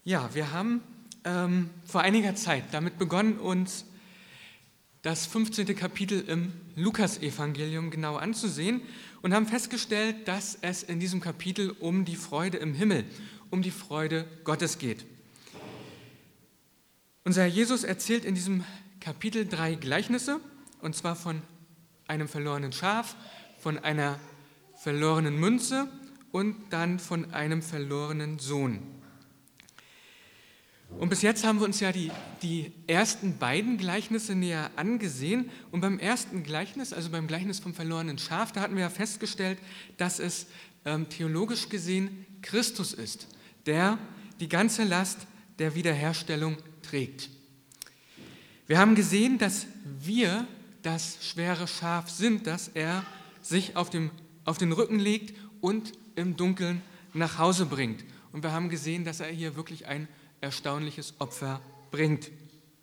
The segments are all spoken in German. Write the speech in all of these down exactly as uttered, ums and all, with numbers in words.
Ja, wir haben ähm, vor einiger Zeit damit begonnen, uns das fünfzehnte Kapitel im Lukasevangelium genau anzusehen und haben festgestellt, dass es in diesem Kapitel um die Freude im Himmel, um die Freude Gottes geht. Unser Herr Jesus erzählt in diesem Kapitel drei Gleichnisse, und zwar von einem verlorenen Schaf, von einer verlorenen Münze und dann von einem verlorenen Sohn. Und bis jetzt haben wir uns ja die, die ersten beiden Gleichnisse näher angesehen. Und beim ersten Gleichnis, also beim Gleichnis vom verlorenen Schaf, da hatten wir ja festgestellt, dass es ähm, theologisch gesehen Christus ist, der die ganze Last der Wiederherstellung trägt. Wir haben gesehen, dass wir das schwere Schaf sind, dass er sich auf, dem, auf den Rücken legt und im Dunkeln nach Hause bringt. Und wir haben gesehen, dass er hier wirklich ein erstaunliches Opfer bringt.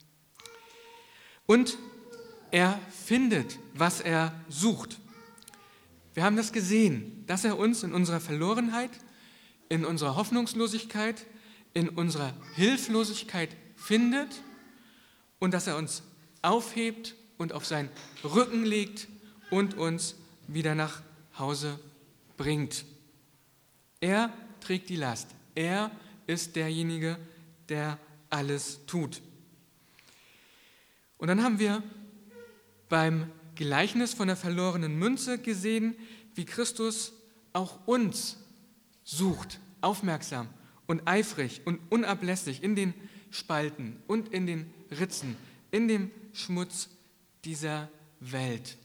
Und er findet, was er sucht. Wir haben das gesehen, dass er uns in unserer Verlorenheit, in unserer Hoffnungslosigkeit, in unserer Hilflosigkeit findet und dass er uns aufhebt und auf seinen Rücken legt und uns wieder nach Hause bringt. Er trägt die Last. Er ist derjenige, der alles tut. Und dann haben wir beim Gleichnis von der verlorenen Münze gesehen, wie Christus auch uns sucht, aufmerksam und eifrig und unablässig in den Spalten und in den Ritzen, in dem Schmutz dieser Welt.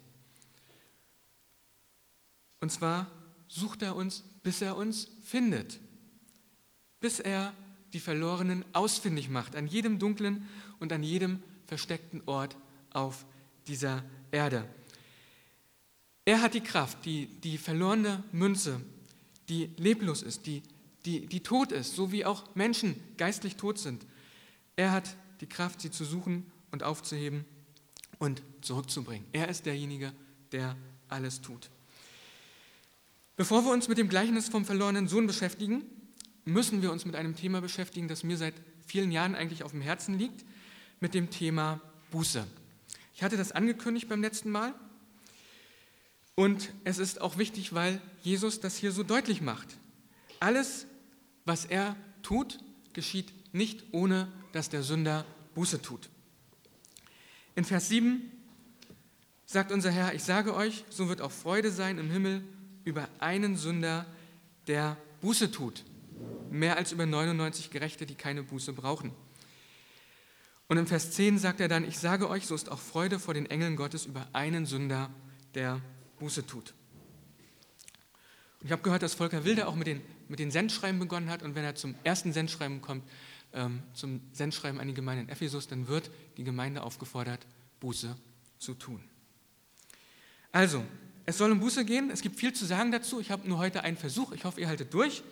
Und zwar sucht er uns, bis er uns findet, bis er die Verlorenen ausfindig macht, an jedem dunklen und an jedem versteckten Ort auf dieser Erde. Er hat die Kraft, die, die verlorene Münze, die leblos ist, die, die, die tot ist, so wie auch Menschen geistlich tot sind. Er hat die Kraft, sie zu suchen und aufzuheben und zurückzubringen. Er ist derjenige, der alles tut. Bevor wir uns mit dem Gleichnis vom verlorenen Sohn beschäftigen, müssen wir uns mit einem Thema beschäftigen, das mir seit vielen Jahren eigentlich auf dem Herzen liegt, mit dem Thema Buße. Ich hatte das angekündigt beim letzten Mal und es ist auch wichtig, weil Jesus das hier so deutlich macht. Alles, was er tut, geschieht nicht, ohne dass der Sünder Buße tut. In Vers sieben sagt unser Herr, ich sage euch, so wird auch Freude sein im Himmel über einen Sünder, der Buße tut. Mehr als über neunundneunzig Gerechte, die keine Buße brauchen. Und in Vers zehn sagt er dann, ich sage euch, so ist auch Freude vor den Engeln Gottes über einen Sünder, der Buße tut. Und ich habe gehört, dass Volker Wilde auch mit den, mit den Sendschreiben begonnen hat und wenn er zum ersten Sendschreiben kommt, ähm, zum Sendschreiben an die Gemeinde in Ephesus, dann wird die Gemeinde aufgefordert, Buße zu tun. Also, es soll um Buße gehen, es gibt viel zu sagen dazu, ich habe nur heute einen Versuch, ich hoffe, ihr haltet durch.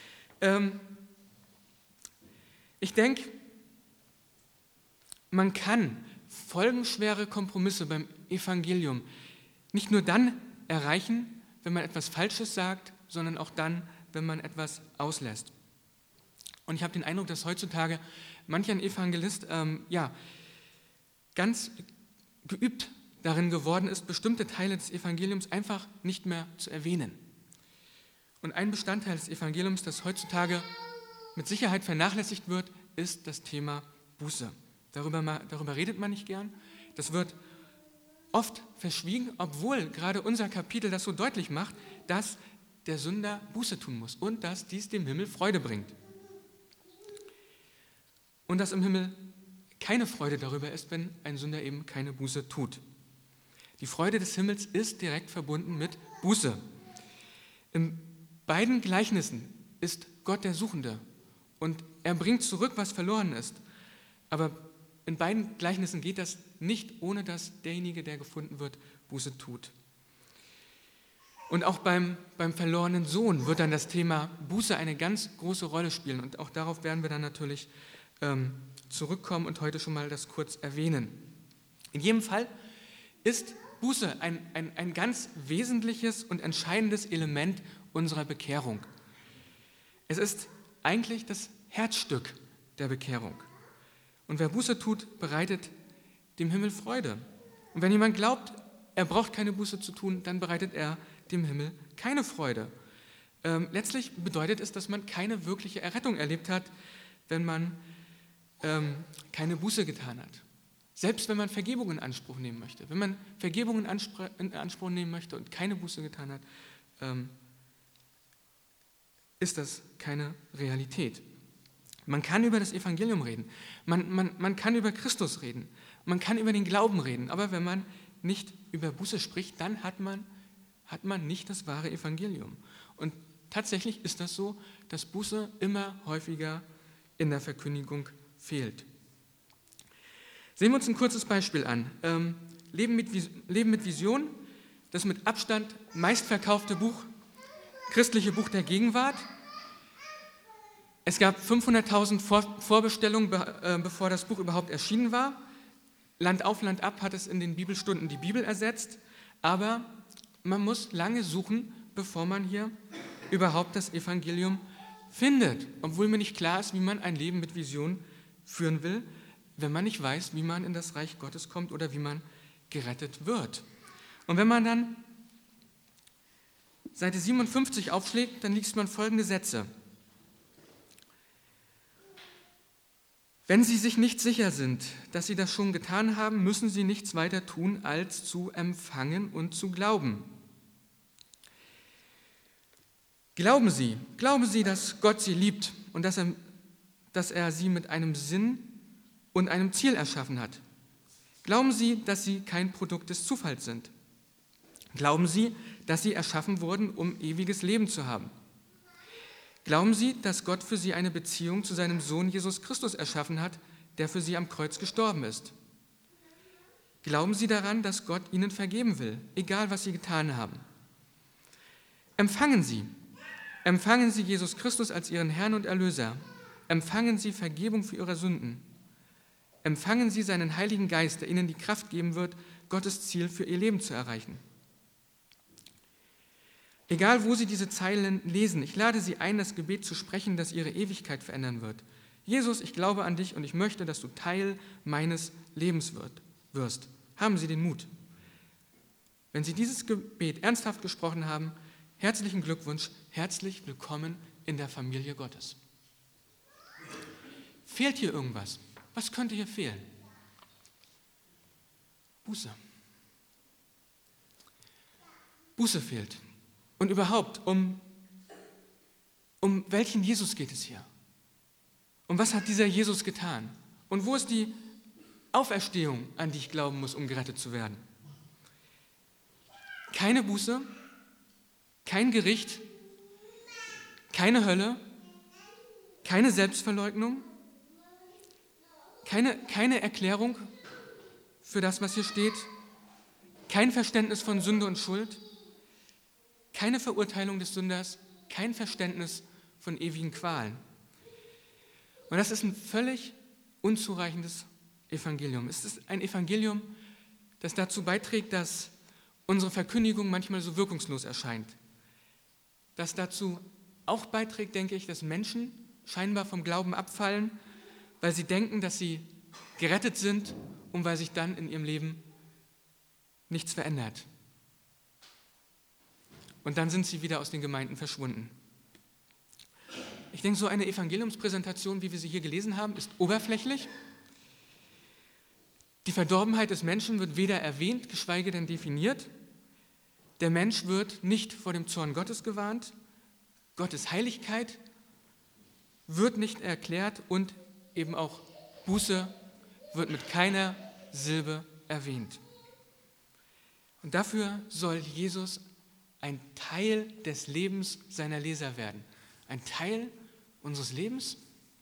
Ich denke, man kann folgenschwere Kompromisse beim Evangelium nicht nur dann erreichen, wenn man etwas Falsches sagt, sondern auch dann, wenn man etwas auslässt. Und ich habe den Eindruck, dass heutzutage manch ein Evangelist ähm, ja, ganz geübt darin geworden ist, bestimmte Teile des Evangeliums einfach nicht mehr zu erwähnen. Und ein Bestandteil des Evangeliums, das heutzutage mit Sicherheit vernachlässigt wird, ist das Thema Buße. Darüber, darüber redet man nicht gern. Das wird oft verschwiegen, obwohl gerade unser Kapitel das so deutlich macht, dass der Sünder Buße tun muss und dass dies dem Himmel Freude bringt. Und dass im Himmel keine Freude darüber ist, wenn ein Sünder eben keine Buße tut. Die Freude des Himmels ist direkt verbunden mit Buße. Im beiden Gleichnissen ist Gott der Suchende und er bringt zurück, was verloren ist. Aber in beiden Gleichnissen geht das nicht, ohne dass derjenige, der gefunden wird, Buße tut. Und auch beim, beim verlorenen Sohn wird dann das Thema Buße eine ganz große Rolle spielen. Und auch darauf werden wir dann natürlich ähm, zurückkommen und heute schon mal das kurz erwähnen. In jedem Fall ist Buße ein, ein, ein ganz wesentliches und entscheidendes Element unserer Bekehrung. Es ist eigentlich das Herzstück der Bekehrung. Und wer Buße tut, bereitet dem Himmel Freude. Und wenn jemand glaubt, er braucht keine Buße zu tun, dann bereitet er dem Himmel keine Freude. Ähm, letztlich bedeutet es, dass man keine wirkliche Errettung erlebt hat, wenn man ähm, keine Buße getan hat. Selbst wenn man Vergebung in Anspruch nehmen möchte. Wenn man Vergebung in, Anspr- in Anspruch nehmen möchte und keine Buße getan hat, ähm, ist das keine Realität. Man kann über das Evangelium reden, man, man, man kann über Christus reden, man kann über den Glauben reden, aber wenn man nicht über Buße spricht, dann hat man, hat man nicht das wahre Evangelium. Und tatsächlich ist das so, dass Buße immer häufiger in der Verkündigung fehlt. Sehen wir uns ein kurzes Beispiel an. Ähm, Leben mit, Leben mit Vision, das mit Abstand meistverkaufte Buch, christliche Buch der Gegenwart. Es gab fünfhunderttausend Vor- Vorbestellungen, be- äh, bevor das Buch überhaupt erschienen war. Land auf, Land ab hat es in den Bibelstunden die Bibel ersetzt, aber man muss lange suchen, bevor man hier überhaupt das Evangelium findet, obwohl mir nicht klar ist, wie man ein Leben mit Vision führen will, wenn man nicht weiß, wie man in das Reich Gottes kommt oder wie man gerettet wird. Und wenn man dann Seite siebenundfünfzig aufschlägt, dann liest man folgende Sätze. Wenn Sie sich nicht sicher sind, dass Sie das schon getan haben, müssen Sie nichts weiter tun, als zu empfangen und zu glauben. Glauben Sie, glauben Sie, dass Gott Sie liebt und dass er, dass er Sie mit einem Sinn und einem Ziel erschaffen hat. Glauben Sie, dass Sie kein Produkt des Zufalls sind. Glauben Sie, dass Sie erschaffen wurden, um ewiges Leben zu haben. Glauben Sie, dass Gott für Sie eine Beziehung zu seinem Sohn Jesus Christus erschaffen hat, der für Sie am Kreuz gestorben ist? Glauben Sie daran, dass Gott Ihnen vergeben will, egal was Sie getan haben? Empfangen Sie, empfangen Sie Jesus Christus als Ihren Herrn und Erlöser. Empfangen Sie Vergebung für Ihre Sünden. Empfangen Sie seinen Heiligen Geist, der Ihnen die Kraft geben wird, Gottes Ziel für Ihr Leben zu erreichen. Egal, wo Sie diese Zeilen lesen, ich lade Sie ein, das Gebet zu sprechen, das Ihre Ewigkeit verändern wird. Jesus, ich glaube an dich und ich möchte, dass du Teil meines Lebens wird, wirst. Haben Sie den Mut. Wenn Sie dieses Gebet ernsthaft gesprochen haben, herzlichen Glückwunsch, herzlich willkommen in der Familie Gottes. Fehlt hier irgendwas? Was könnte hier fehlen? Buße. Buße fehlt. Und überhaupt, um, um welchen Jesus geht es hier? Und was hat dieser Jesus getan? Und wo ist die Auferstehung, an die ich glauben muss, um gerettet zu werden? Keine Buße, kein Gericht, keine Hölle, keine Selbstverleugnung, keine, keine Erklärung für das, was hier steht, kein Verständnis von Sünde und Schuld, keine Verurteilung des Sünders, kein Verständnis von ewigen Qualen. Und das ist ein völlig unzureichendes Evangelium. Es ist ein Evangelium, das dazu beiträgt, dass unsere Verkündigung manchmal so wirkungslos erscheint. Das dazu auch beiträgt, denke ich, dass Menschen scheinbar vom Glauben abfallen, weil sie denken, dass sie gerettet sind und weil sich dann in ihrem Leben nichts verändert. Und dann sind sie wieder aus den Gemeinden verschwunden. Ich denke, so eine Evangeliumspräsentation, wie wir sie hier gelesen haben, ist oberflächlich. Die Verdorbenheit des Menschen wird weder erwähnt, geschweige denn definiert. Der Mensch wird nicht vor dem Zorn Gottes gewarnt. Gottes Heiligkeit wird nicht erklärt und eben auch Buße wird mit keiner Silbe erwähnt. Und dafür soll Jesus ein Teil des Lebens seiner Leser werden. Ein Teil unseres Lebens.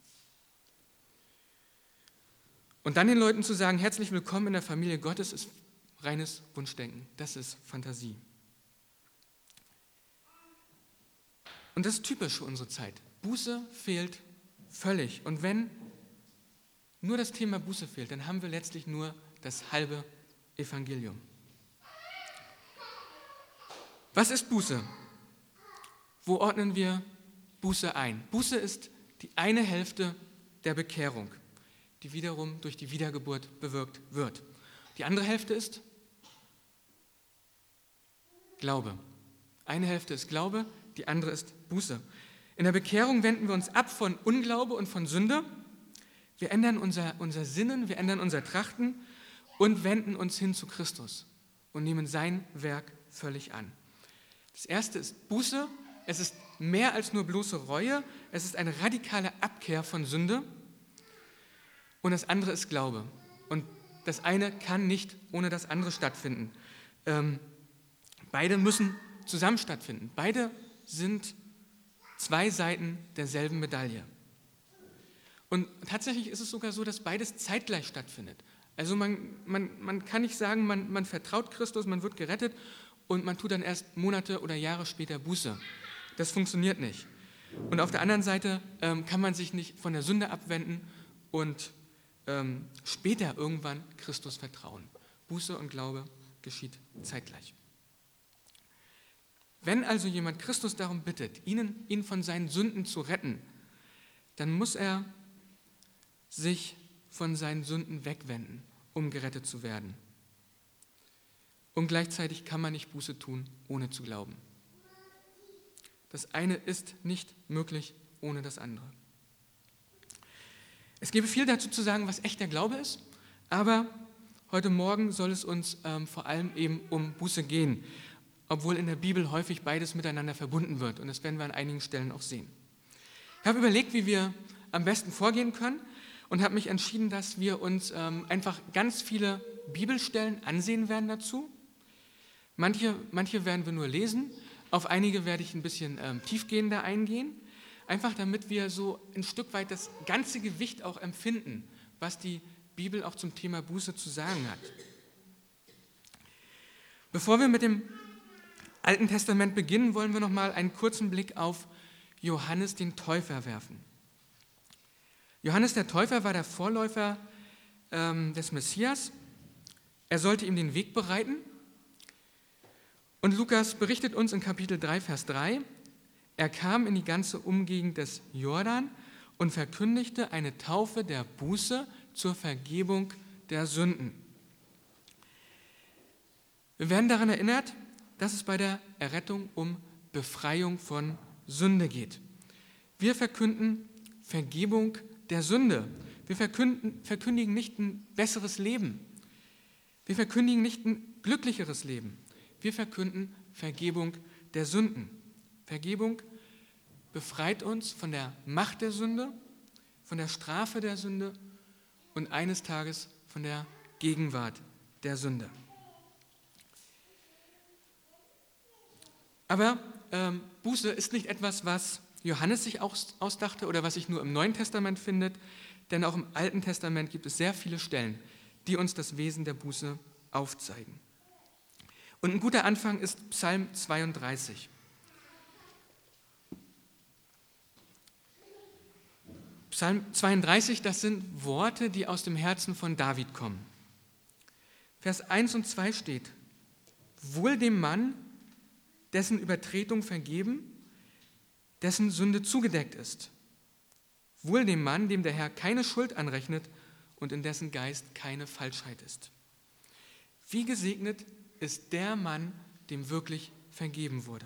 Und dann den Leuten zu sagen, herzlich willkommen in der Familie Gottes, ist reines Wunschdenken. Das ist Fantasie. Und das ist typisch für unsere Zeit. Buße fehlt völlig. Und wenn nur das Thema Buße fehlt, dann haben wir letztlich nur das halbe Evangelium. Was ist Buße? Wo ordnen wir Buße ein? Buße ist die eine Hälfte der Bekehrung, die wiederum durch die Wiedergeburt bewirkt wird. Die andere Hälfte ist Glaube. Eine Hälfte ist Glaube, die andere ist Buße. In der Bekehrung wenden wir uns ab von Unglaube und von Sünde. Wir ändern unser, unser Sinnen, wir ändern unser Trachten und wenden uns hin zu Christus und nehmen sein Werk völlig an. Das erste ist Buße. Es ist mehr als nur bloße Reue. Es ist eine radikale Abkehr von Sünde. Und das andere ist Glaube. Und das eine kann nicht ohne das andere stattfinden. Ähm, beide müssen zusammen stattfinden. Beide sind zwei Seiten derselben Medaille. Und tatsächlich ist es sogar so, dass beides zeitgleich stattfindet. Also man, man, man kann nicht sagen, man, man vertraut Christus, man wird gerettet und man tut dann erst Monate oder Jahre später Buße. Das funktioniert nicht. Und auf der anderen Seite ähm, kann man sich nicht von der Sünde abwenden und ähm, später irgendwann Christus vertrauen. Buße und Glaube geschieht zeitgleich. Wenn also jemand Christus darum bittet, ihn, ihn von seinen Sünden zu retten, dann muss er sich von seinen Sünden wegwenden, um gerettet zu werden. Und gleichzeitig kann man nicht Buße tun, ohne zu glauben. Das eine ist nicht möglich ohne das andere. Es gäbe viel dazu zu sagen, was echter Glaube ist, aber heute Morgen soll es uns ähm, vor allem eben um Buße gehen, obwohl in der Bibel häufig beides miteinander verbunden wird und das werden wir an einigen Stellen auch sehen. Ich habe überlegt, wie wir am besten vorgehen können und habe mich entschieden, dass wir uns ähm, einfach ganz viele Bibelstellen ansehen werden dazu. Manche, manche werden wir nur lesen, auf einige werde ich ein bisschen ähm, tiefgehender eingehen, einfach damit wir so ein Stück weit das ganze Gewicht auch empfinden, was die Bibel auch zum Thema Buße zu sagen hat. Bevor wir mit dem Alten Testament beginnen, wollen wir noch mal einen kurzen Blick auf Johannes den Täufer werfen. Johannes der Täufer war der Vorläufer ähm, des Messias. Er sollte ihm den Weg bereiten. Und Lukas berichtet uns in Kapitel drei, Vers drei, er kam in die ganze Umgegend des Jordan und verkündigte eine Taufe der Buße zur Vergebung der Sünden. Wir werden daran erinnert, dass es bei der Errettung um Befreiung von Sünde geht. Wir verkünden Vergebung der Sünde. Wir verkünden, verkündigen nicht ein besseres Leben. Wir verkündigen nicht ein glücklicheres Leben. Wir verkünden Vergebung der Sünden. Vergebung befreit uns von der Macht der Sünde, von der Strafe der Sünde und eines Tages von der Gegenwart der Sünde. Aber ähm, Buße ist nicht etwas, was Johannes sich aus, ausdachte oder was sich nur im Neuen Testament findet, denn auch im Alten Testament gibt es sehr viele Stellen, die uns das Wesen der Buße aufzeigen. Und ein guter Anfang ist Psalm zweiunddreißig. Psalm zweiunddreißig, das sind Worte, die aus dem Herzen von David kommen. Vers eins und zwei steht: Wohl dem Mann, dessen Übertretung vergeben, dessen Sünde zugedeckt ist. Wohl dem Mann, dem der Herr keine Schuld anrechnet und in dessen Geist keine Falschheit ist. Wie gesegnet ist der Mann, dem wirklich vergeben wurde.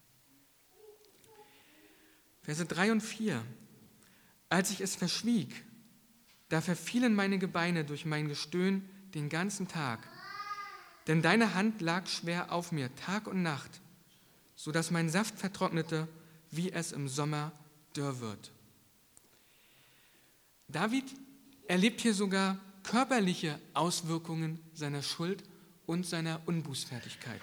Verse drei und vier. Als ich es verschwieg, da verfielen meine Gebeine durch mein Gestöhn den ganzen Tag. Denn deine Hand lag schwer auf mir, Tag und Nacht, so dass mein Saft vertrocknete, wie es im Sommer dürr wird. David erlebt hier sogar körperliche Auswirkungen seiner Schuld und seiner Unbußfertigkeit.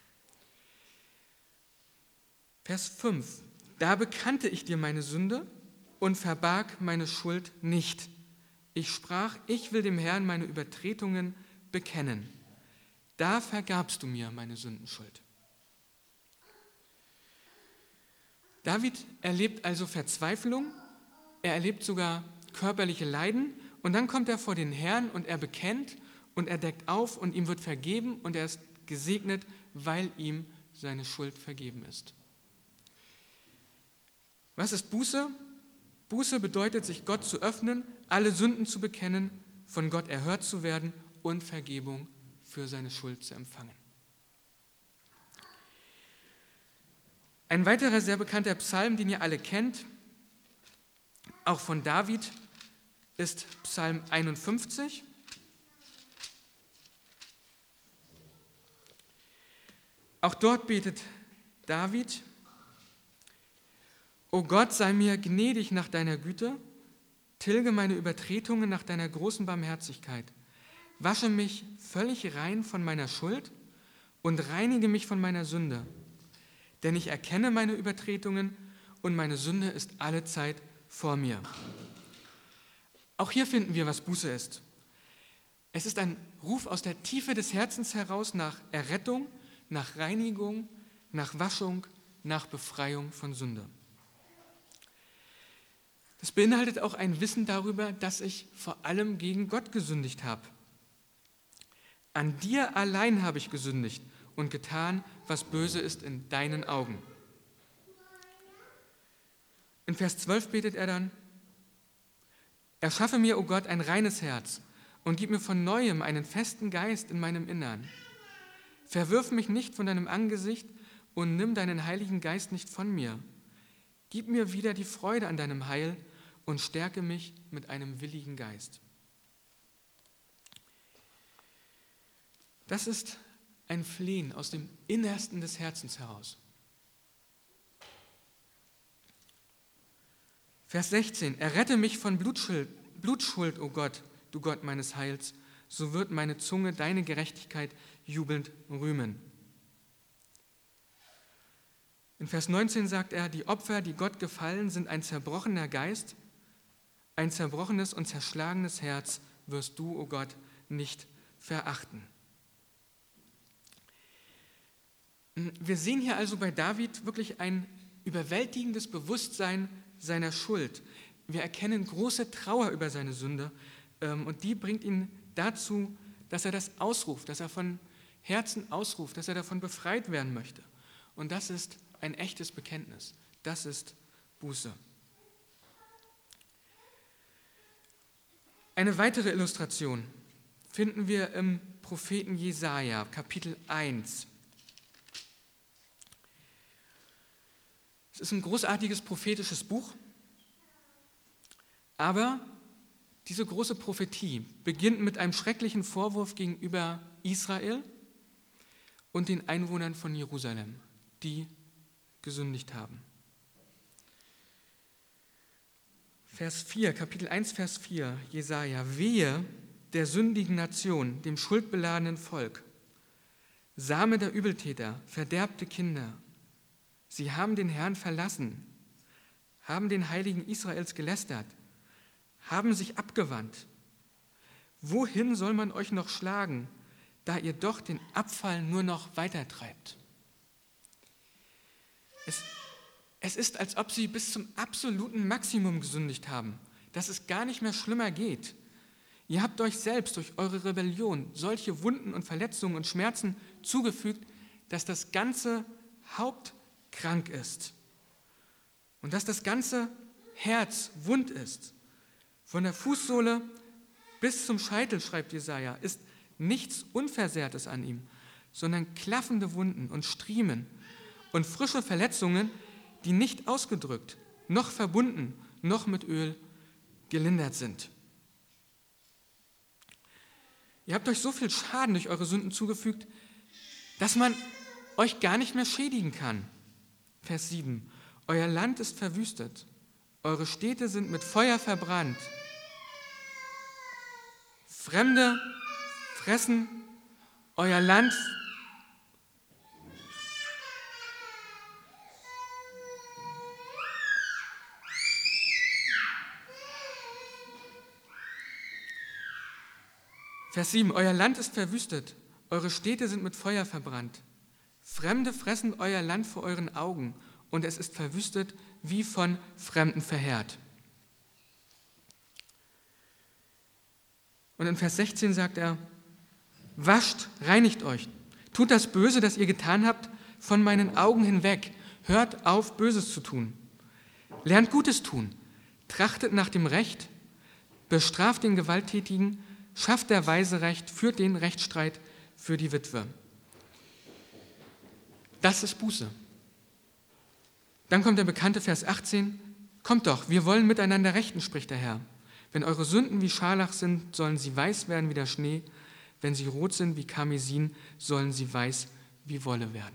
Vers fünf. Da bekannte ich dir meine Sünde und verbarg meine Schuld nicht. Ich sprach, ich will dem Herrn meine Übertretungen bekennen. Da vergabst du mir meine Sündenschuld. David erlebt also Verzweiflung, er erlebt sogar körperliche Leiden und dann kommt er vor den Herrn und er bekennt und er deckt auf und ihm wird vergeben und er ist gesegnet, weil ihm seine Schuld vergeben ist. Was ist Buße? Buße bedeutet, sich Gott zu öffnen, alle Sünden zu bekennen, von Gott erhört zu werden und Vergebung für seine Schuld zu empfangen. Ein weiterer sehr bekannter Psalm, den ihr alle kennt, auch von David, ist Psalm einundfünfzig. Auch dort betet David: O Gott, sei mir gnädig nach deiner Güte, tilge meine Übertretungen nach deiner großen Barmherzigkeit, wasche mich völlig rein von meiner Schuld und reinige mich von meiner Sünde. Denn ich erkenne meine Übertretungen und meine Sünde ist allezeit vor mir. Auch hier finden wir, was Buße ist. Es ist ein Ruf aus der Tiefe des Herzens heraus nach Errettung, nach Reinigung, nach Waschung, nach Befreiung von Sünde. Das beinhaltet auch ein Wissen darüber, dass ich vor allem gegen Gott gesündigt habe. An dir allein habe ich gesündigt und getan, was böse ist in deinen Augen. In Vers zwölf betet er dann: Erschaffe mir, o Gott, ein reines Herz und gib mir von Neuem einen festen Geist in meinem Innern. Verwirf mich nicht von deinem Angesicht und nimm deinen Heiligen Geist nicht von mir. Gib mir wieder die Freude an deinem Heil und stärke mich mit einem willigen Geist. Das ist ein Flehen aus dem Innersten des Herzens heraus. Vers sechzehn: Errette mich von Blutschuld, Blutschuld, o Gott, du Gott meines Heils, so wird meine Zunge deine Gerechtigkeit jubelnd rühmen. In Vers neunzehn sagt er: Die Opfer, die Gott gefallen, sind ein zerbrochener Geist, ein zerbrochenes und zerschlagenes Herz wirst du, o Gott, nicht verachten. Wir sehen hier also bei David wirklich ein überwältigendes Bewusstsein seiner Schuld. Wir erkennen große Trauer über seine Sünde und die bringt ihn dazu, dass er das ausruft, dass er von Herzen ausruft, dass er davon befreit werden möchte. Und das ist ein echtes Bekenntnis. Das ist Buße. Eine weitere Illustration finden wir im Propheten Jesaja, Kapitel eins. Es ist ein großartiges prophetisches Buch, aber diese große Prophetie beginnt mit einem schrecklichen Vorwurf gegenüber Israel und den Einwohnern von Jerusalem, die gesündigt haben. Vers vier, Kapitel eins, Vers vier, Jesaja: Wehe der sündigen Nation, dem schuldbeladenen Volk, Same der Übeltäter, verderbte Kinder. Sie haben den Herrn verlassen, haben den Heiligen Israels gelästert, haben sich abgewandt. Wohin soll man euch noch schlagen, da ihr doch den Abfall nur noch weitertreibt? Es, es ist, als ob sie bis zum absoluten Maximum gesündigt haben, dass es gar nicht mehr schlimmer geht. Ihr habt euch selbst durch eure Rebellion solche Wunden und Verletzungen und Schmerzen zugefügt, dass das ganze Haupt krank ist und dass das ganze Herz wund ist. Von der Fußsohle bis zum Scheitel, schreibt Jesaja, ist nichts Unversehrtes an ihm, sondern klaffende Wunden und Striemen und frische Verletzungen, die nicht ausgedrückt, noch verbunden, noch mit Öl gelindert sind. Ihr habt euch so viel Schaden durch eure Sünden zugefügt, dass man euch gar nicht mehr schädigen kann. Vers sieben: Euer Land ist verwüstet, eure Städte sind mit Feuer verbrannt. Fremde fressen euer Land. Vers sieben: Euer Land ist verwüstet, eure Städte sind mit Feuer verbrannt. Fremde fressen euer Land vor euren Augen und es ist verwüstet wie von Fremden verheert. Und in Vers sechzehn sagt er: Wascht, reinigt euch, tut das Böse, das ihr getan habt, von meinen Augen hinweg. Hört auf, Böses zu tun. Lernt Gutes tun, trachtet nach dem Recht, bestraft den Gewalttätigen, schafft der Weise Recht, führt den Rechtsstreit für die Witwe. Das ist Buße. Dann kommt der bekannte Vers achtzehn. Kommt doch, wir wollen miteinander rechten, spricht der Herr. Wenn eure Sünden wie Scharlach sind, sollen sie weiß werden wie der Schnee. Wenn sie rot sind wie Karmesin, sollen sie weiß wie Wolle werden.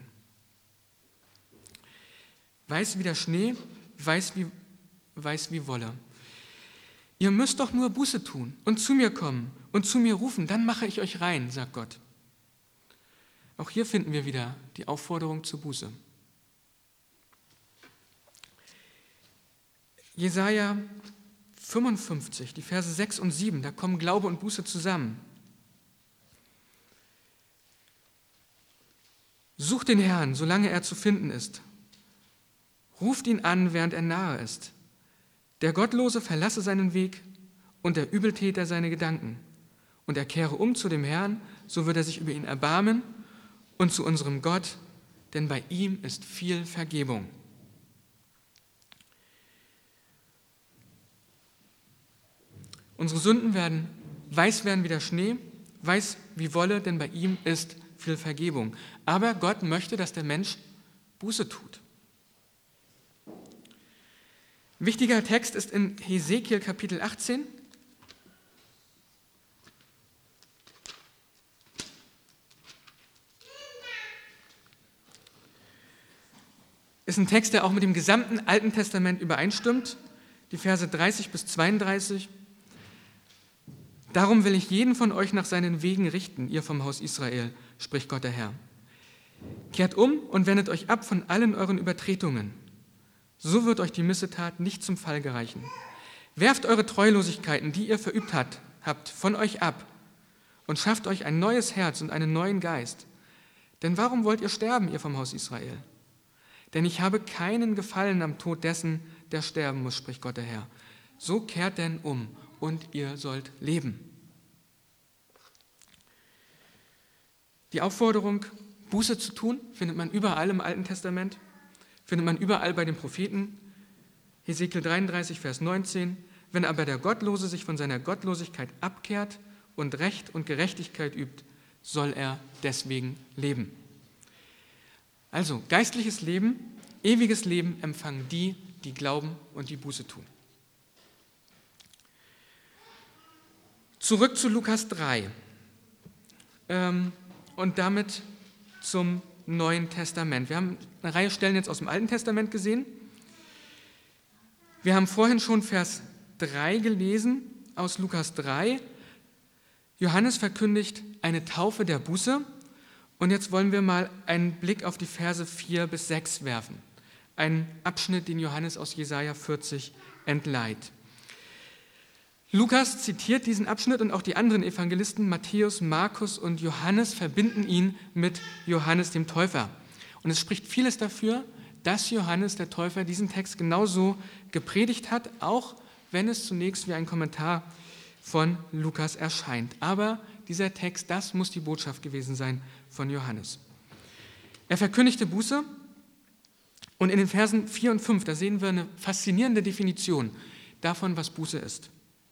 Weiß wie der Schnee, weiß wie, weiß wie Wolle. Ihr müsst doch nur Buße tun und zu mir kommen und zu mir rufen, dann mache ich euch rein, sagt Gott. Auch hier finden wir wieder die Aufforderung zur Buße. Jesaja fünfundfünfzig, die Verse sechs und sieben, da kommen Glaube und Buße zusammen. Sucht den Herrn, solange er zu finden ist. Ruft ihn an, während er nahe ist. Der Gottlose verlasse seinen Weg und der Übeltäter seine Gedanken. Und er kehre um zu dem Herrn, so wird er sich über ihn erbarmen, und zu unserem Gott, denn bei ihm ist viel Vergebung. Unsere Sünden werden weiß werden wie der Schnee, weiß wie Wolle, denn bei ihm ist viel Vergebung. Aber Gott möchte, dass der Mensch Buße tut. Ein wichtiger Text ist in Hesekiel Kapitel achtzehn. Ist ein Text, der auch mit dem gesamten Alten Testament übereinstimmt. Die Verse dreißig bis zweiunddreißig. Darum will ich jeden von euch nach seinen Wegen richten, ihr vom Haus Israel, spricht Gott der Herr. Kehrt um und wendet euch ab von allen euren Übertretungen. So wird euch die Missetat nicht zum Fall gereichen. Werft eure Treulosigkeiten, die ihr verübt habt, habt, von euch ab und schafft euch ein neues Herz und einen neuen Geist. Denn warum wollt ihr sterben, ihr vom Haus Israel? Denn ich habe keinen Gefallen am Tod dessen, der sterben muss, spricht Gott der Herr. So kehrt denn um und ihr sollt leben. Die Aufforderung, Buße zu tun, findet man überall im Alten Testament, findet man überall bei den Propheten. Hesekiel dreiunddreißig, Vers neunzehn. Wenn aber der Gottlose sich von seiner Gottlosigkeit abkehrt und Recht und Gerechtigkeit übt, soll er deswegen leben. Also geistliches Leben, ewiges Leben empfangen die, die glauben und die Buße tun. Zurück zu Lukas drei ähm, und damit zum Neuen Testament. Wir haben eine Reihe Stellen jetzt aus dem Alten Testament gesehen. Wir haben vorhin schon Vers drei gelesen aus Lukas drei. Johannes verkündigt eine Taufe der Buße. Und jetzt wollen wir mal einen Blick auf die Verse vier bis sechs werfen. Ein Abschnitt, den Johannes aus Jesaja vierzig entleiht. Lukas zitiert diesen Abschnitt und auch die anderen Evangelisten, Matthäus, Markus und Johannes, verbinden ihn mit Johannes dem Täufer. Und es spricht vieles dafür, dass Johannes der Täufer diesen Text genauso gepredigt hat, auch wenn es zunächst wie ein Kommentar von Lukas erscheint. Aber dieser Text, das muss die Botschaft gewesen sein von Johannes. Er verkündigte Buße und in den Versen vier und fünf, da sehen wir eine faszinierende Definition davon, was Buße ist.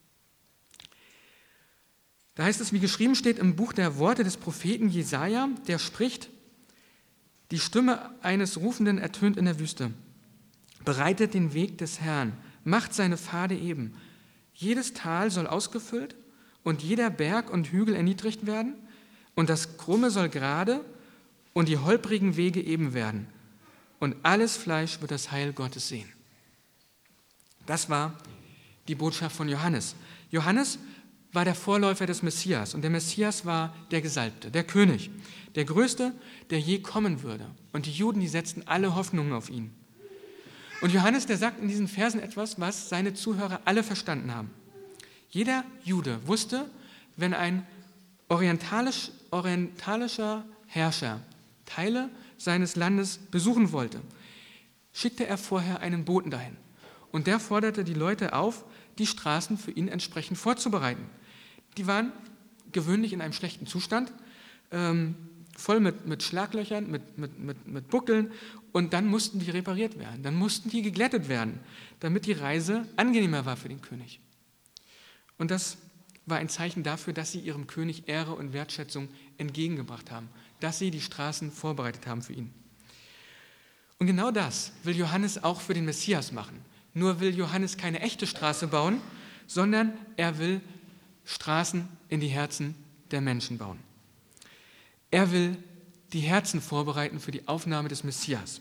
Da heißt es, wie geschrieben steht im Buch der Worte des Propheten Jesaja, der spricht: Die Stimme eines Rufenden ertönt in der Wüste. Bereitet den Weg des Herrn, macht seine Pfade eben. Jedes Tal soll ausgefüllt und jeder Berg und Hügel erniedrigt werden und das Krumme soll gerade und die holprigen Wege eben werden. Und alles Fleisch wird das Heil Gottes sehen. Das war die Botschaft von Johannes. Johannes war der Vorläufer des Messias und der Messias war der Gesalbte, der König, der Größte, der je kommen würde. Und die Juden, die setzten alle Hoffnungen auf ihn. Und Johannes, der sagt in diesen Versen etwas, was seine Zuhörer alle verstanden haben. Jeder Jude wusste, wenn ein orientalisch, orientalischer Herrscher Teile seines Landes besuchen wollte, schickte er vorher einen Boten dahin. Und der forderte die Leute auf, die Straßen für ihn entsprechend vorzubereiten. Die waren gewöhnlich in einem schlechten Zustand. voll mit, mit Schlaglöchern, mit, mit, mit, mit Buckeln, und dann mussten die repariert werden, dann mussten die geglättet werden, damit die Reise angenehmer war für den König. Und das war ein Zeichen dafür, dass sie ihrem König Ehre und Wertschätzung entgegengebracht haben, dass sie die Straßen vorbereitet haben für ihn. Und genau das will Johannes auch für den Messias machen. Nur will Johannes keine echte Straße bauen, sondern er will Straßen in die Herzen der Menschen bauen. Er will die Herzen vorbereiten für die Aufnahme des Messias.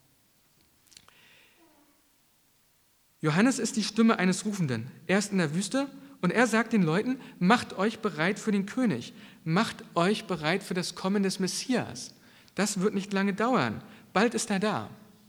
Johannes ist die Stimme eines Rufenden. Er ist in der Wüste und er sagt den Leuten, macht euch bereit für den König, macht euch bereit für das Kommen des Messias. Das wird nicht lange dauern, bald ist er da.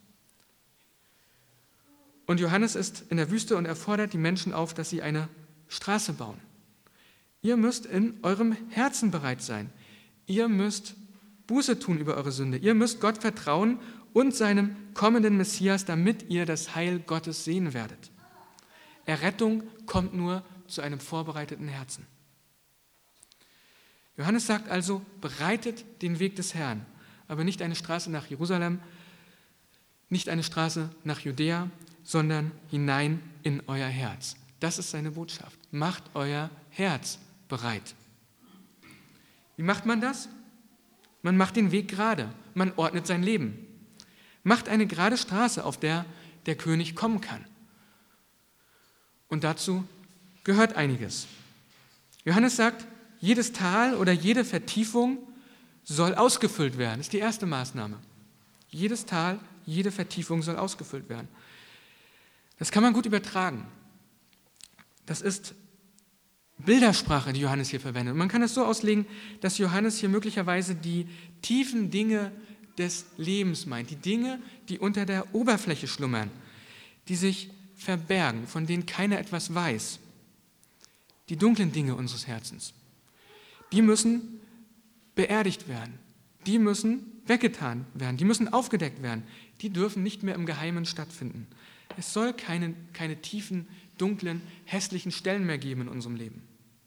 Und Johannes ist in der Wüste und er fordert die Menschen auf, dass sie eine Straße bauen. Ihr müsst in eurem Herzen bereit sein. Ihr müsst Buße tun über eure Sünde. Ihr müsst Gott vertrauen und seinem kommenden Messias, damit ihr das Heil Gottes sehen werdet. Errettung kommt nur zu einem vorbereiteten Herzen. Johannes sagt also, bereitet den Weg des Herrn, aber nicht eine Straße nach Jerusalem, nicht eine Straße nach Judäa, sondern hinein in euer Herz. Das ist seine Botschaft. Macht euer Herz bereit. Wie macht man das? Man macht den Weg gerade. Man ordnet sein Leben. Macht eine gerade Straße, auf der der König kommen kann. Und dazu gehört einiges. Johannes sagt, jedes Tal oder jede Vertiefung soll ausgefüllt werden. Das ist die erste Maßnahme. Jedes Tal, jede Vertiefung soll ausgefüllt werden. Das kann man gut übertragen. Das ist Bildersprache, die Johannes hier verwendet. Und man kann es so auslegen, dass Johannes hier möglicherweise die tiefen Dinge des Lebens meint. Die Dinge, die unter der Oberfläche schlummern, die sich verbergen, von denen keiner etwas weiß. Die dunklen Dinge unseres Herzens. Die müssen beerdigt werden. Die müssen weggetan werden. Die müssen aufgedeckt werden. Die dürfen nicht mehr im Geheimen stattfinden. Es soll keine, keine tiefen, dunklen, hässlichen Stellen mehr geben in unserem Leben.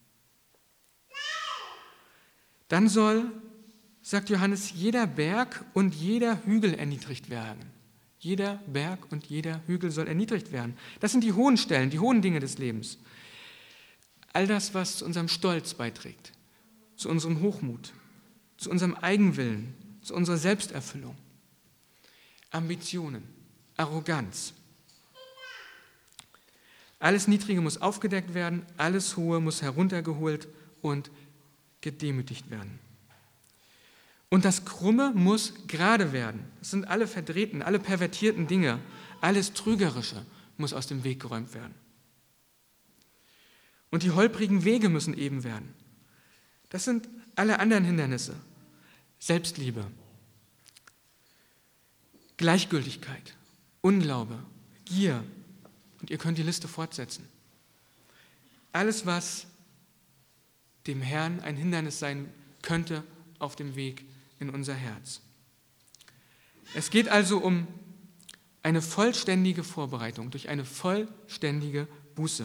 Dann soll, sagt Johannes, jeder Berg und jeder Hügel erniedrigt werden. Jeder Berg und jeder Hügel soll erniedrigt werden. Das sind die hohen Stellen, die hohen Dinge des Lebens. All das, was zu unserem Stolz beiträgt, zu unserem Hochmut, zu unserem Eigenwillen, zu unserer Selbsterfüllung. Ambitionen, Arroganz. Alles Niedrige muss aufgedeckt werden, alles Hohe muss heruntergeholt und gedemütigt werden. Und das Krumme muss gerade werden. Das sind alle verdrehten, alle pervertierten Dinge, alles Trügerische muss aus dem Weg geräumt werden. Und die holprigen Wege müssen eben werden. Das sind alle anderen Hindernisse. Selbstliebe, Gleichgültigkeit, Unglaube, Gier. Und ihr könnt die Liste fortsetzen. Alles, was dem Herrn ein Hindernis sein könnte auf dem Weg in unser Herz. Es geht also um eine vollständige Vorbereitung durch eine vollständige Buße.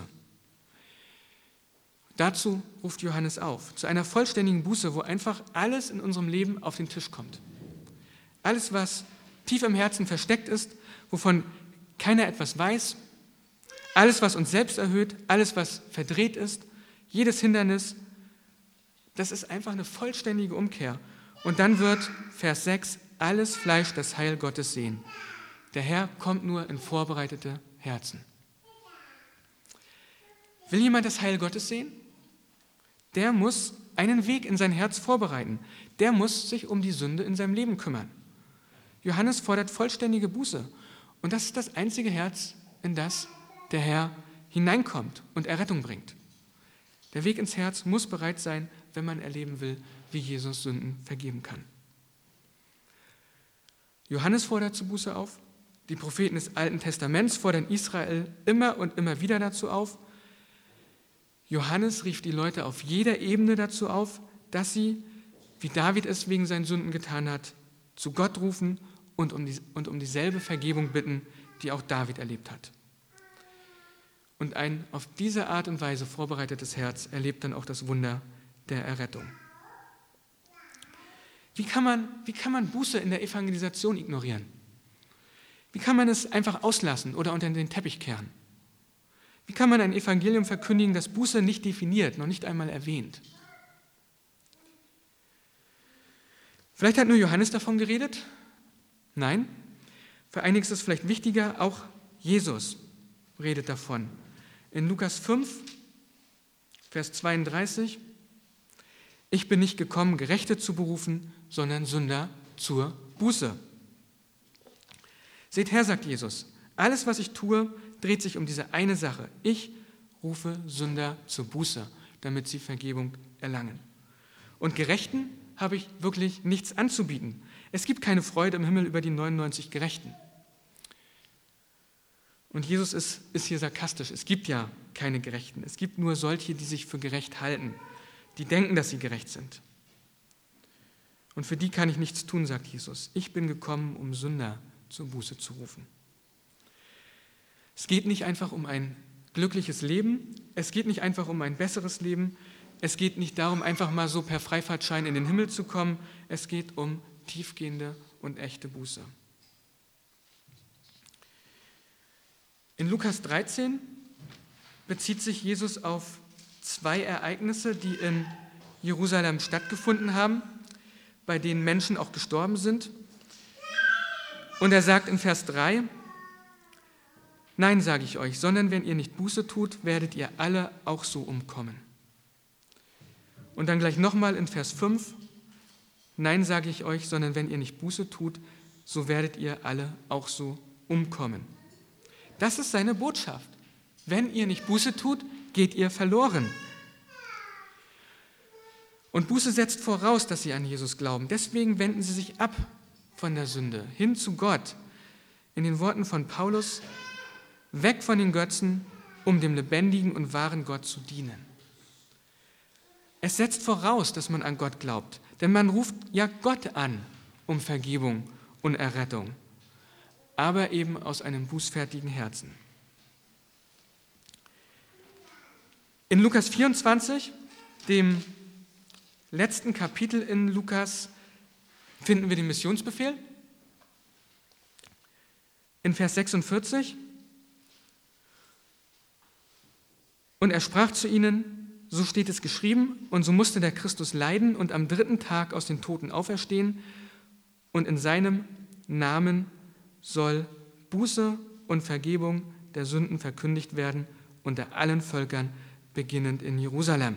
Dazu ruft Johannes auf, zu einer vollständigen Buße, wo einfach alles in unserem Leben auf den Tisch kommt. Alles, was tief im Herzen versteckt ist, wovon keiner etwas weiß, alles, was uns selbst erhöht, alles, was verdreht ist, jedes Hindernis, das ist einfach eine vollständige Umkehr. Und dann wird, Vers sechs, alles Fleisch das Heil Gottes sehen. Der Herr kommt nur in vorbereitete Herzen. Will jemand das Heil Gottes sehen? Der muss einen Weg in sein Herz vorbereiten. Der muss sich um die Sünde in seinem Leben kümmern. Johannes fordert vollständige Buße. Und das ist das einzige Herz, in das der Herr hineinkommt und Errettung bringt. Der Weg ins Herz muss bereit sein, wenn man erleben will, wie Jesus Sünden vergeben kann. Johannes fordert zur Buße auf. Die Propheten des Alten Testaments fordern Israel immer und immer wieder dazu auf. Johannes rief die Leute auf jeder Ebene dazu auf, dass sie, wie David es wegen seinen Sünden getan hat, zu Gott rufen und um, die, und um dieselbe Vergebung bitten, die auch David erlebt hat. Und ein auf diese Art und Weise vorbereitetes Herz erlebt dann auch das Wunder der Errettung. Wie kann man, wie kann man Buße in der Evangelisation ignorieren? Wie kann man es einfach auslassen oder unter den Teppich kehren? Wie kann man ein Evangelium verkündigen, das Buße nicht definiert, noch nicht einmal erwähnt? Vielleicht hat nur Johannes davon geredet? Nein. Für einige ist es vielleicht wichtiger, auch Jesus redet davon. In Lukas fünf, Vers zweiunddreißig: Ich bin nicht gekommen, Gerechte zu berufen, sondern Sünder zur Buße. Seht her, sagt Jesus, alles, was ich tue, dreht sich um diese eine Sache. Ich rufe Sünder zur Buße, damit sie Vergebung erlangen. Und Gerechten habe ich wirklich nichts anzubieten. Es gibt keine Freude im Himmel über die neunundneunzig Gerechten. Und Jesus ist, ist hier sarkastisch. Es gibt ja keine Gerechten. Es gibt nur solche, die sich für gerecht halten, die denken, dass sie gerecht sind. Und für die kann ich nichts tun, sagt Jesus. Ich bin gekommen, um Sünder zur Buße zu rufen. Es geht nicht einfach um ein glückliches Leben. Es geht nicht einfach um ein besseres Leben. Es geht nicht darum, einfach mal so per Freifahrtschein in den Himmel zu kommen. Es geht um tiefgehende und echte Buße. In Lukas dreizehn bezieht sich Jesus auf zwei Ereignisse, die in Jerusalem stattgefunden haben, bei denen Menschen auch gestorben sind. Und er sagt in Vers drei, nein, sage ich euch, sondern wenn ihr nicht Buße tut, werdet ihr alle auch so umkommen. Und dann gleich nochmal in Vers fünf, nein, sage ich euch, sondern wenn ihr nicht Buße tut, so werdet ihr alle auch so umkommen. Das ist seine Botschaft. Wenn ihr nicht Buße tut, geht ihr verloren. Und Buße setzt voraus, dass sie an Jesus glauben. Deswegen wenden sie sich ab von der Sünde hin zu Gott. In den Worten von Paulus, weg von den Götzen, um dem lebendigen und wahren Gott zu dienen. Es setzt voraus, dass man an Gott glaubt, denn man ruft ja Gott an um Vergebung und Errettung, aber eben aus einem bußfertigen Herzen. In Lukas vierundzwanzig, dem letzten Kapitel in Lukas, finden wir den Missionsbefehl. In Vers sechsundvierzig. Und er sprach zu ihnen, so steht es geschrieben, und so musste der Christus leiden und am dritten Tag aus den Toten auferstehen, und in seinem Namen soll Buße und Vergebung der Sünden verkündigt werden unter allen Völkern, beginnend in Jerusalem.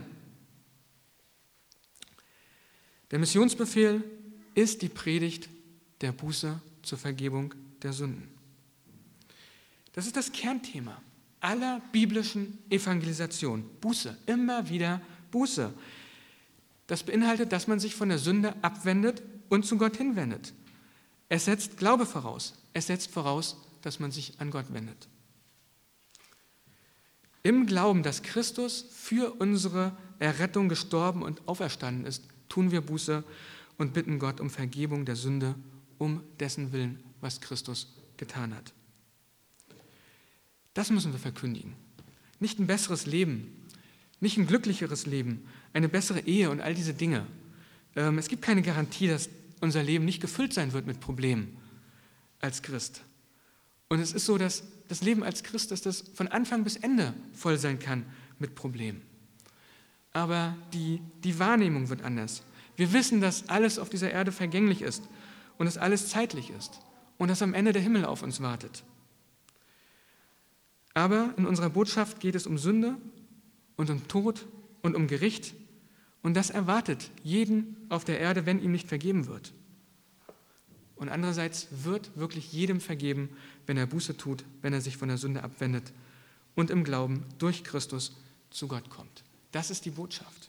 Der Missionsbefehl ist die Predigt der Buße zur Vergebung der Sünden. Das ist das Kernthema aller biblischen Evangelisation. Buße, immer wieder Buße. Das beinhaltet, dass man sich von der Sünde abwendet und zu Gott hinwendet. Es setzt Glaube voraus. Es setzt voraus, dass man sich an Gott wendet. Im Glauben, dass Christus für unsere Errettung gestorben und auferstanden ist, tun wir Buße und bitten Gott um Vergebung der Sünde, um dessen Willen, was Christus getan hat. Das müssen wir verkündigen. Nicht ein besseres Leben, nicht ein glücklicheres Leben, eine bessere Ehe und all diese Dinge. Es gibt keine Garantie, dass unser Leben nicht gefüllt sein wird mit Problemen als Christ. Und es ist so, dass das Leben als Christ, dass das von Anfang bis Ende voll sein kann mit Problemen. Aber die, die Wahrnehmung wird anders. Wir wissen, dass alles auf dieser Erde vergänglich ist und dass alles zeitlich ist und dass am Ende der Himmel auf uns wartet. Aber in unserer Botschaft geht es um Sünde und um Tod und um Gericht. Und das erwartet jeden auf der Erde, wenn ihm nicht vergeben wird. Und andererseits wird wirklich jedem vergeben, wenn er Buße tut, wenn er sich von der Sünde abwendet und im Glauben durch Christus zu Gott kommt. Das ist die Botschaft.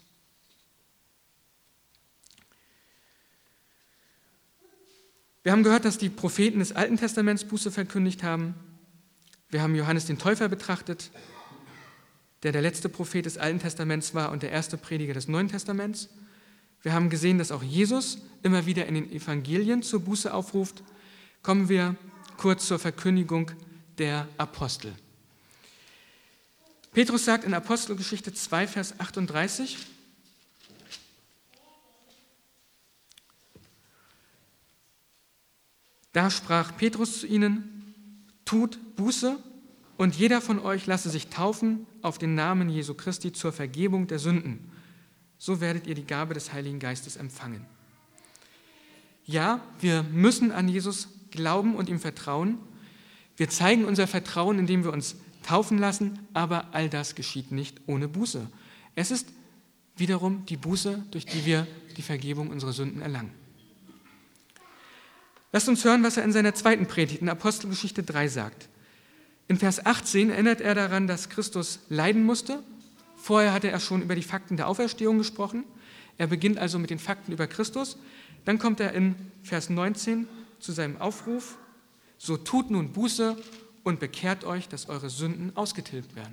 Wir haben gehört, dass die Propheten des Alten Testaments Buße verkündigt haben. Wir haben Johannes den Täufer betrachtet, der der letzte Prophet des Alten Testaments war und der erste Prediger des Neuen Testaments. Wir haben gesehen, dass auch Jesus immer wieder in den Evangelien zur Buße aufruft. Kommen wir kurz zur Verkündigung der Apostel. Petrus sagt in Apostelgeschichte zwei, Vers achtunddreißig, Da sprach Petrus zu ihnen: Tut Buße und jeder von euch lasse sich taufen auf den Namen Jesu Christi zur Vergebung der Sünden. So werdet ihr die Gabe des Heiligen Geistes empfangen. Ja, wir müssen an Jesus glauben und ihm vertrauen. Wir zeigen unser Vertrauen, indem wir uns taufen lassen, aber all das geschieht nicht ohne Buße. Es ist wiederum die Buße, durch die wir die Vergebung unserer Sünden erlangen. Lasst uns hören, was er in seiner zweiten Predigt in Apostelgeschichte drei sagt. In Vers achtzehn erinnert er daran, dass Christus leiden musste. Vorher hatte er schon über die Fakten der Auferstehung gesprochen. Er beginnt also mit den Fakten über Christus. Dann kommt er in Vers neunzehn zu seinem Aufruf: So tut nun Buße und bekehrt euch, dass eure Sünden ausgetilgt werden.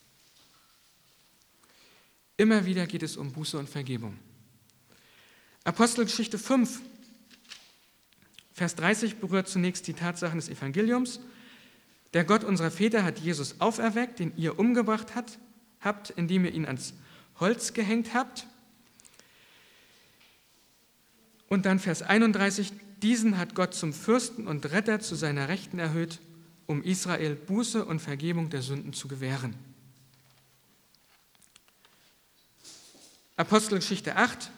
Immer wieder geht es um Buße und Vergebung. Apostelgeschichte fünf, Vers dreißig berührt zunächst die Tatsachen des Evangeliums. Der Gott unserer Väter hat Jesus auferweckt, den ihr umgebracht hat, habt, indem ihr ihn ans Holz gehängt habt. Und dann Vers einunddreißig, diesen hat Gott zum Fürsten und Retter zu seiner Rechten erhöht, um Israel Buße und Vergebung der Sünden zu gewähren. Apostelgeschichte acht.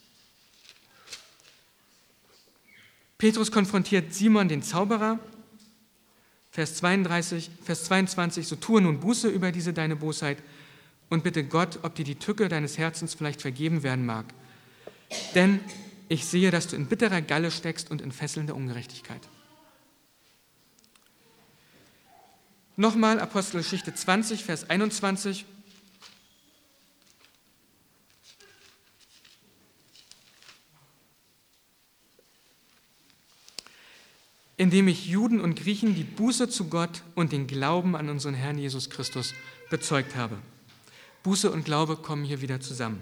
Petrus konfrontiert Simon, den Zauberer. Vers zweiunddreißig, Vers zweiundzwanzig, so tue nun Buße über diese deine Bosheit und bitte Gott, ob dir die Tücke deines Herzens vielleicht vergeben werden mag. Denn ich sehe, dass du in bitterer Galle steckst und in Fesseln der Ungerechtigkeit. Nochmal Apostelgeschichte zwanzig, Vers einundzwanzig. Indem ich Juden und Griechen die Buße zu Gott und den Glauben an unseren Herrn Jesus Christus bezeugt habe. Buße und Glaube kommen hier wieder zusammen.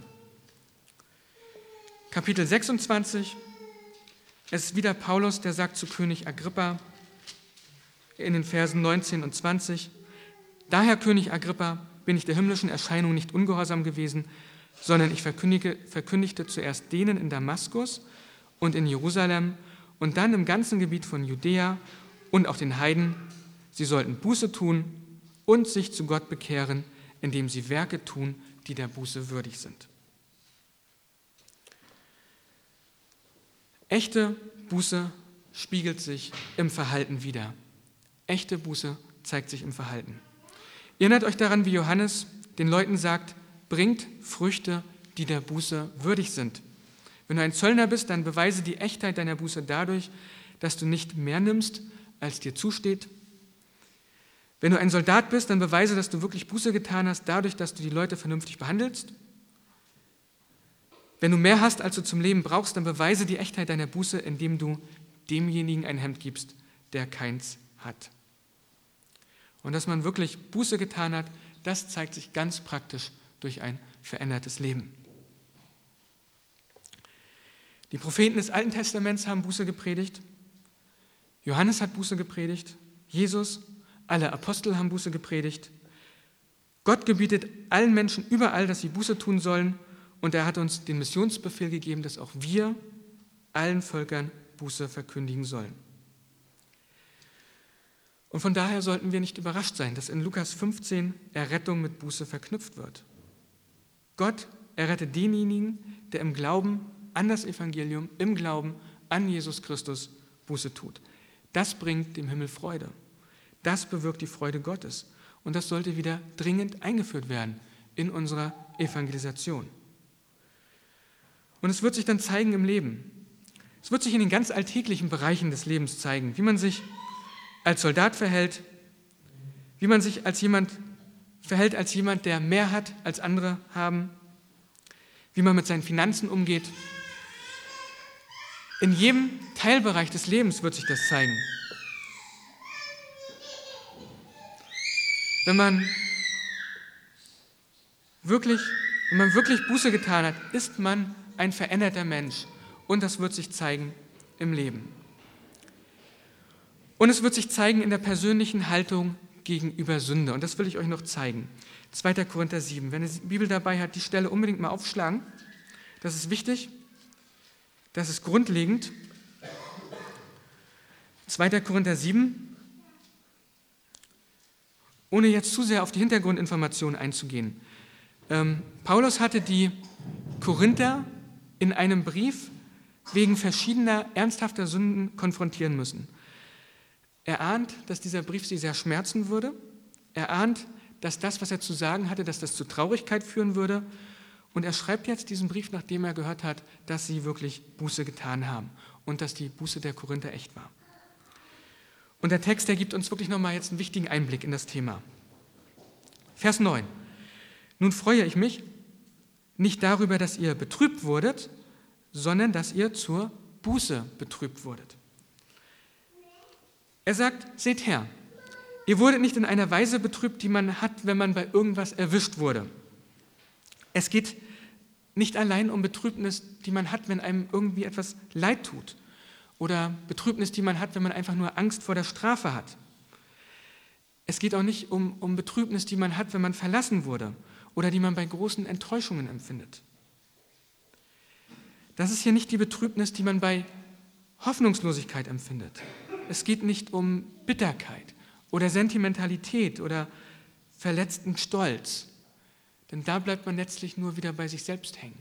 Kapitel sechsundzwanzig, es ist wieder Paulus, der sagt zu König Agrippa in den Versen neunzehn und zwanzig, daher, König Agrippa, bin ich der himmlischen Erscheinung nicht ungehorsam gewesen, sondern ich verkündige, verkündigte zuerst denen in Damaskus und in Jerusalem und dann im ganzen Gebiet von Judäa und auch den Heiden, sie sollten Buße tun und sich zu Gott bekehren, indem sie Werke tun, die der Buße würdig sind. Echte Buße spiegelt sich im Verhalten wider. Echte Buße zeigt sich im Verhalten. Ihr erinnert euch daran, wie Johannes den Leuten sagt, bringt Früchte, die der Buße würdig sind. Wenn du ein Zöllner bist, dann beweise die Echtheit deiner Buße dadurch, dass du nicht mehr nimmst, als dir zusteht. Wenn du ein Soldat bist, dann beweise, dass du wirklich Buße getan hast, dadurch, dass du die Leute vernünftig behandelst. Wenn du mehr hast, als du zum Leben brauchst, dann beweise die Echtheit deiner Buße, indem du demjenigen ein Hemd gibst, der keins hat. Und dass man wirklich Buße getan hat, das zeigt sich ganz praktisch durch ein verändertes Leben. Die Propheten des Alten Testaments haben Buße gepredigt. Johannes hat Buße gepredigt. Jesus, alle Apostel haben Buße gepredigt. Gott gebietet allen Menschen überall, dass sie Buße tun sollen. Und er hat uns den Missionsbefehl gegeben, dass auch wir allen Völkern Buße verkündigen sollen. Und von daher sollten wir nicht überrascht sein, dass in Lukas fünfzehn Errettung mit Buße verknüpft wird. Gott errettet denjenigen, der im Glauben an das Evangelium, im Glauben an Jesus Christus Buße tut. Das bringt dem Himmel Freude. Das bewirkt die Freude Gottes. Und das sollte wieder dringend eingeführt werden in unserer Evangelisation. Und es wird sich dann zeigen im Leben. Es wird sich in den ganz alltäglichen Bereichen des Lebens zeigen, wie man sich als Soldat verhält, wie man sich als jemand verhält, als jemand, der mehr hat, als andere haben, wie man mit seinen Finanzen umgeht. In jedem Teilbereich des Lebens wird sich das zeigen. Wenn man wirklich, wenn man wirklich Buße getan hat, ist man ein veränderter Mensch. Und das wird sich zeigen im Leben. Und es wird sich zeigen in der persönlichen Haltung gegenüber Sünde. Und das will ich euch noch zeigen. zweiter Korinther sieben. Wenn ihr die Bibel dabei habt, die Stelle unbedingt mal aufschlagen. Das ist wichtig. Das ist grundlegend. zweiter Korinther sieben, ohne jetzt zu sehr auf die Hintergrundinformationen einzugehen. Ähm, Paulus hatte die Korinther in einem Brief wegen verschiedener ernsthafter Sünden konfrontieren müssen. Er ahnt, dass dieser Brief sie sehr schmerzen würde. Er ahnt, dass das, was er zu sagen hatte, dass das zu Traurigkeit führen würde. Und er schreibt jetzt diesen Brief, nachdem er gehört hat, dass sie wirklich Buße getan haben und dass die Buße der Korinther echt war. Und der Text, der gibt uns wirklich nochmal jetzt einen wichtigen Einblick in das Thema. Vers neun. Nun freue ich mich nicht darüber, dass ihr betrübt wurdet, sondern dass ihr zur Buße betrübt wurdet. Er sagt, seht her, ihr wurdet nicht in einer Weise betrübt, die man hat, wenn man bei irgendwas erwischt wurde. Es geht nicht allein um Betrübnis, die man hat, wenn einem irgendwie etwas leid tut. Oder Betrübnis, die man hat, wenn man einfach nur Angst vor der Strafe hat. Es geht auch nicht um, um Betrübnis, die man hat, wenn man verlassen wurde oder die man bei großen Enttäuschungen empfindet. Das ist hier nicht die Betrübnis, die man bei Hoffnungslosigkeit empfindet. Es geht nicht um Bitterkeit oder Sentimentalität oder verletzten Stolz, denn da bleibt man letztlich nur wieder bei sich selbst hängen.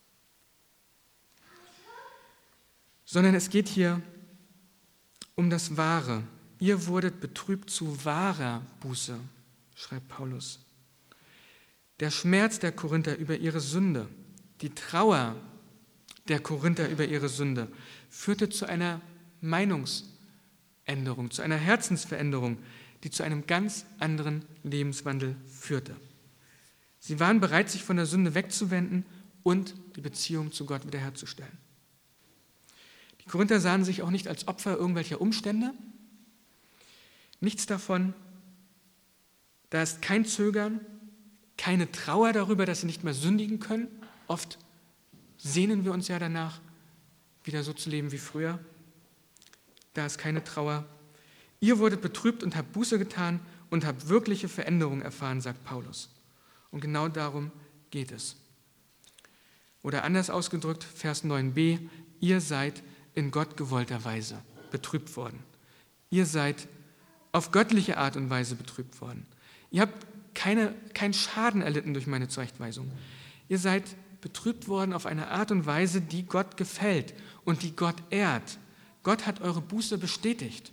Sondern es geht hier um das Wahre. Ihr wurdet betrübt zu wahrer Buße, schreibt Paulus. Der Schmerz der Korinther über ihre Sünde, die Trauer der Korinther über ihre Sünde, führte zu einer Meinungsänderung, zu einer Herzensveränderung, die zu einem ganz anderen Lebenswandel führte. Sie waren bereit, sich von der Sünde wegzuwenden und die Beziehung zu Gott wiederherzustellen. Die Korinther sahen sich auch nicht als Opfer irgendwelcher Umstände. Nichts davon. Da ist kein Zögern, keine Trauer darüber, dass sie nicht mehr sündigen können. Oft sehnen wir uns ja danach, wieder so zu leben wie früher. Da ist keine Trauer. Ihr wurdet betrübt und habt Buße getan und habt wirkliche Veränderung erfahren, sagt Paulus. Und genau darum geht es. Oder anders ausgedrückt, Vers neun b, ihr seid in Gott gewollter Weise betrübt worden. Ihr seid auf göttliche Art und Weise betrübt worden. Ihr habt keine, keinen Schaden erlitten durch meine Zurechtweisung. Ihr seid betrübt worden auf eine Art und Weise, die Gott gefällt und die Gott ehrt. Gott hat eure Buße bestätigt.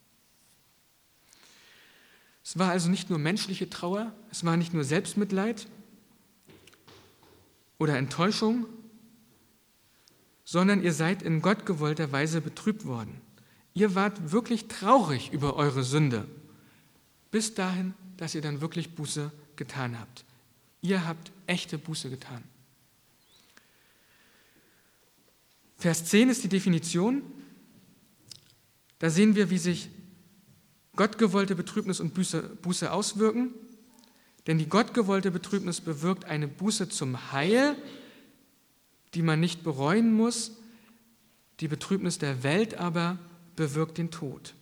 Es war also nicht nur menschliche Trauer, es war nicht nur Selbstmitleid oder Enttäuschung, sondern ihr seid in Gott gewollter Weise betrübt worden. Ihr wart wirklich traurig über eure Sünde, bis dahin, dass ihr dann wirklich Buße getan habt. Ihr habt echte Buße getan. Vers zehn ist die Definition. Da sehen wir, wie sich gottgewollte Betrübnis und Buße, Buße auswirken. Denn die gottgewollte Betrübnis bewirkt eine Buße zum Heil, die man nicht bereuen muss. Die Betrübnis der Welt aber bewirkt den Tod.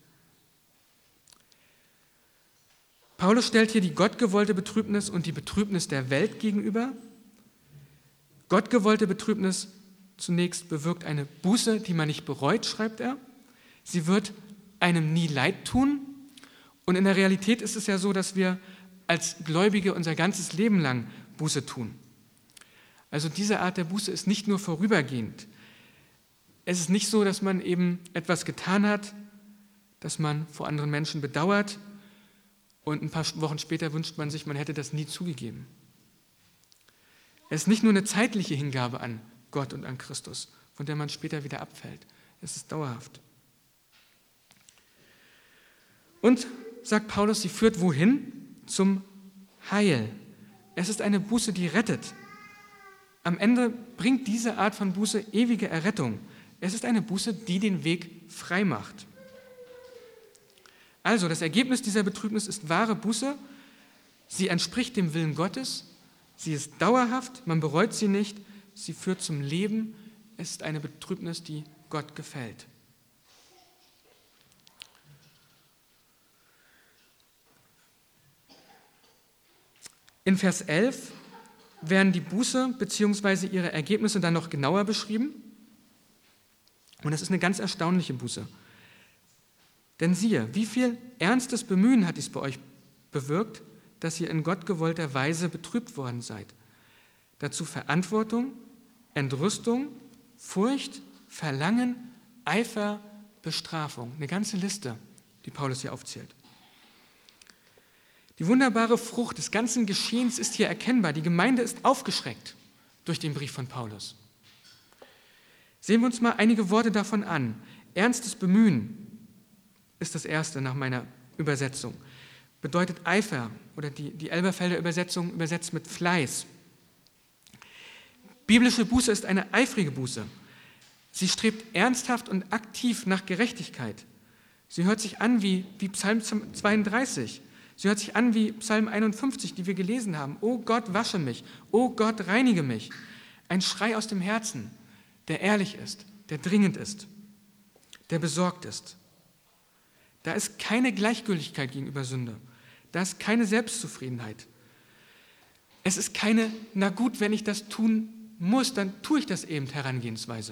Paulus stellt hier die gottgewollte Betrübnis und die Betrübnis der Welt gegenüber. Gottgewollte Betrübnis zunächst bewirkt eine Buße, die man nicht bereut, schreibt er. Sie wird einem nie leid tun. Und in der Realität ist es ja so, dass wir als Gläubige unser ganzes Leben lang Buße tun. Also diese Art der Buße ist nicht nur vorübergehend. Es ist nicht so, dass man eben etwas getan hat, das man vor anderen Menschen bedauert und ein paar Wochen später wünscht man sich, man hätte das nie zugegeben. Es ist nicht nur eine zeitliche Hingabe an Gott und an Christus, von der man später wieder abfällt. Es ist dauerhaft. Und, sagt Paulus, sie führt wohin? Zum Heil. Es ist eine Buße, die rettet. Am Ende bringt diese Art von Buße ewige Errettung. Es ist eine Buße, die den Weg frei macht. Also, das Ergebnis dieser Betrübnis ist wahre Buße. Sie entspricht dem Willen Gottes. Sie ist dauerhaft, man bereut sie nicht. Sie führt zum Leben. Es ist eine Betrübnis, die Gott gefällt. In Vers elf werden die Buße bzw. ihre Ergebnisse dann noch genauer beschrieben. Und das ist eine ganz erstaunliche Buße. Denn siehe, wie viel ernstes Bemühen hat dies bei euch bewirkt, dass ihr in Gott gewollter Weise betrübt worden seid. Dazu Verantwortung, Entrüstung, Furcht, Verlangen, Eifer, Bestrafung. Eine ganze Liste, die Paulus hier aufzählt. Die wunderbare Frucht des ganzen Geschehens ist hier erkennbar. Die Gemeinde ist aufgeschreckt durch den Brief von Paulus. Sehen wir uns mal einige Worte davon an. Ernstes Bemühen ist das erste nach meiner Übersetzung. Bedeutet Eifer oder die, die Elberfelder Übersetzung übersetzt mit Fleiß. Biblische Buße ist eine eifrige Buße. Sie strebt ernsthaft und aktiv nach Gerechtigkeit. Sie hört sich an wie, wie Psalm zweiunddreißig. Sie hört sich an wie Psalm einundfünfzig, die wir gelesen haben. O Gott, wasche mich. O Gott, reinige mich. Ein Schrei aus dem Herzen, der ehrlich ist, der dringend ist, der besorgt ist. Da ist keine Gleichgültigkeit gegenüber Sünde. Da ist keine Selbstzufriedenheit. Es ist keine, na gut, wenn ich das tun muss, dann tue ich das eben Herangehensweise.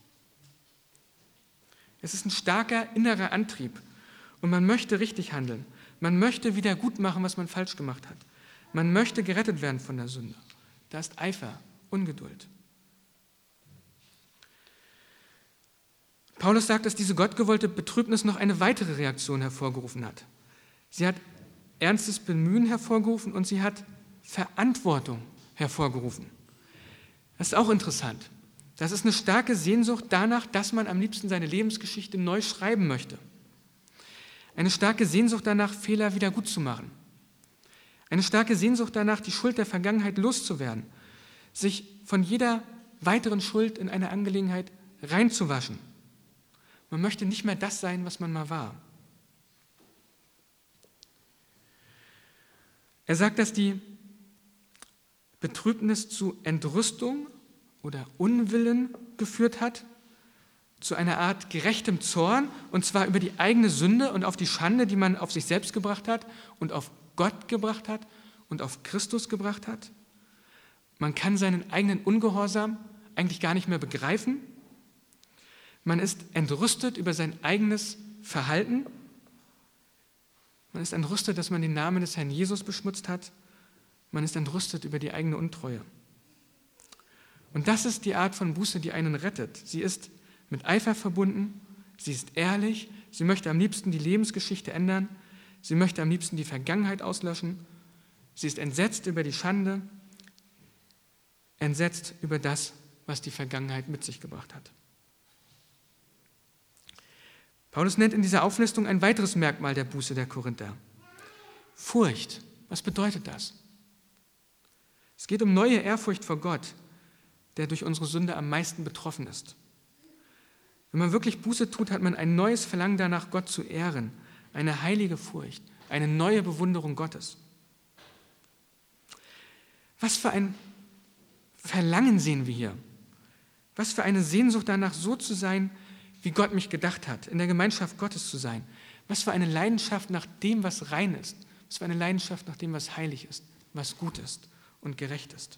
Es ist ein starker innerer Antrieb und man möchte richtig handeln. Man möchte wieder gut machen, was man falsch gemacht hat. Man möchte gerettet werden von der Sünde. Da ist Eifer, Ungeduld. Paulus sagt, dass diese gottgewollte Betrübnis noch eine weitere Reaktion hervorgerufen hat. Sie hat ernstes Bemühen hervorgerufen und sie hat Verantwortung hervorgerufen. Das ist auch interessant. Das ist eine starke Sehnsucht danach, dass man am liebsten seine Lebensgeschichte neu schreiben möchte. Eine starke Sehnsucht danach, Fehler wieder gut zu machen. Eine starke Sehnsucht danach, die Schuld der Vergangenheit loszuwerden, sich von jeder weiteren Schuld in eine Angelegenheit reinzuwaschen. Man möchte nicht mehr das sein, was man mal war. Er sagt, dass die Betrübnis zu Entrüstung oder Unwillen geführt hat, zu einer Art gerechtem Zorn, und zwar über die eigene Sünde und auf die Schande, die man auf sich selbst gebracht hat und auf Gott gebracht hat und auf Christus gebracht hat. Man kann seinen eigenen Ungehorsam eigentlich gar nicht mehr begreifen. Man ist entrüstet über sein eigenes Verhalten. Man ist entrüstet, dass man den Namen des Herrn Jesus beschmutzt hat. Man ist entrüstet über die eigene Untreue. Und das ist die Art von Buße, die einen rettet. Sie ist mit Eifer verbunden, sie ist ehrlich, sie möchte am liebsten die Lebensgeschichte ändern, sie möchte am liebsten die Vergangenheit auslöschen, sie ist entsetzt über die Schande, entsetzt über das, was die Vergangenheit mit sich gebracht hat. Paulus nennt in dieser Auflistung ein weiteres Merkmal der Buße der Korinther. Furcht. Was bedeutet das? Es geht um neue Ehrfurcht vor Gott, der durch unsere Sünde am meisten betroffen ist. Wenn man wirklich Buße tut, hat man ein neues Verlangen danach, Gott zu ehren, eine heilige Furcht, eine neue Bewunderung Gottes. Was für ein Verlangen sehen wir hier? Was für eine Sehnsucht danach, so zu sein, wie Gott mich gedacht hat, in der Gemeinschaft Gottes zu sein. Was für eine Leidenschaft nach dem, was rein ist. Was für eine Leidenschaft nach dem, was heilig ist, was gut ist und gerecht ist.